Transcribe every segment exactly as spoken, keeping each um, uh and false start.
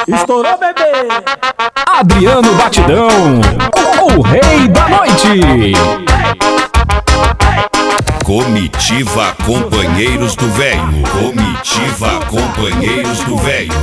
Estourou, bebê! Adriano Batidão, o rei da noite. Comitiva Companheiros do Velho. Comitiva Companheiros do Velho.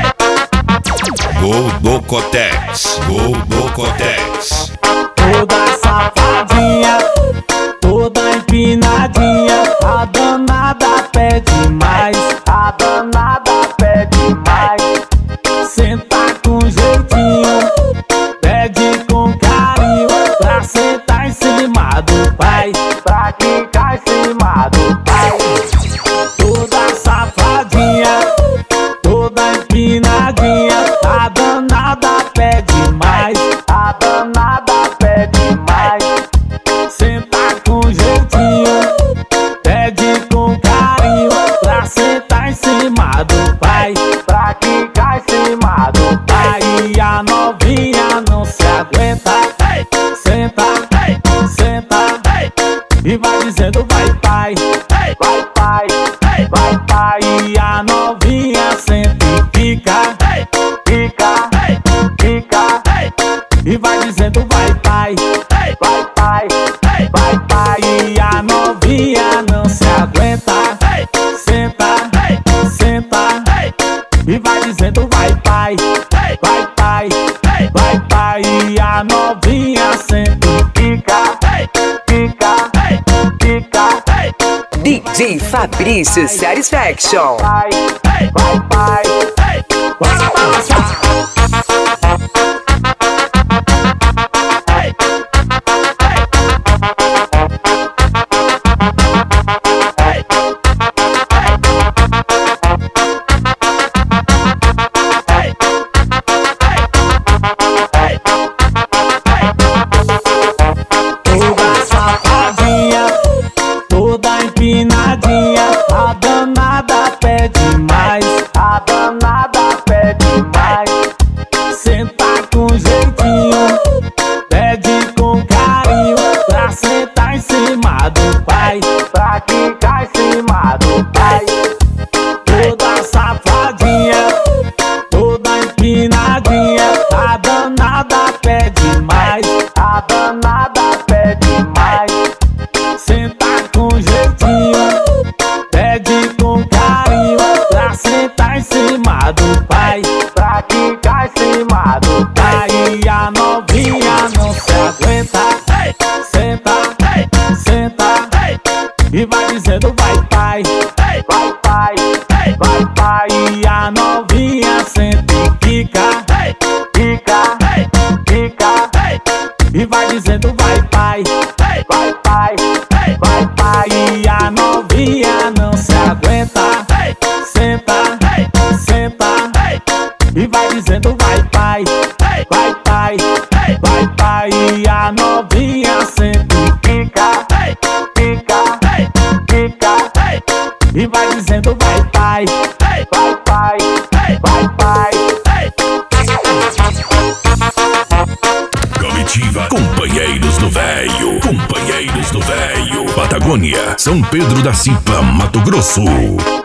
Goldocotex. Goldocotex. Toda safadinha, toda empinadinha, a danada pede mais, a danada pede mais. Senta com jeitinho, pede com carinho, pra sentar em cima do pai, pra quicar em cima do pai. Toda safadinha, toda empinadinha, a danada pede mais, a danada pede mais. Senta com jeitinho, pede com carinho, pra sentar em cima do pai, pra quicar em cima do pai. E a novinha não se aguenta, senta, senta, e vai dizendo vai pai, vai pai, vai pai. E a novinha senta e quica, quica, quica, e vai dizendo vai pai, vai pai, vai pai. E a novinha não se aguenta, senta, senta, e vai dizendo vai pai, vai pai, vai pai. E a novinha senta e quica, quica, quica. D J Fabrício Satisfaction. Vai, vai pai, bora balançar. Toda safadinha, toda empinadinha, a danada pede mais, a danada pede mais. Senta com jeitinho, pede com carinho, pra sentar em cima do pai, pra quicar em cima do pai. Toda safadinha, toda empinadinha, a danada pede mais, a danada pede mais. Senta com jeitinho, pede com carinho, pra sentar em cima do pai, pra quicar em cima do pai. E a novinha não se aguenta, senta, senta, e vai dizendo vai pai, vai pai, vai pai. E a novinha senta e quica, quica, quica, e vai dizendo vai pai, vai pai, vai pai. E a novinha não se aguenta, senta, senta, e vai dizendo vai pai, vai pai, vai pai. E a novinha senta e quica, quica, quica, e vai dizendo vai pai, vai pai, vai pai. Comitiva Companheiros do Velho. Companheiros do Velho. Patagônia, São Pedro da Cipa, Mato Grosso.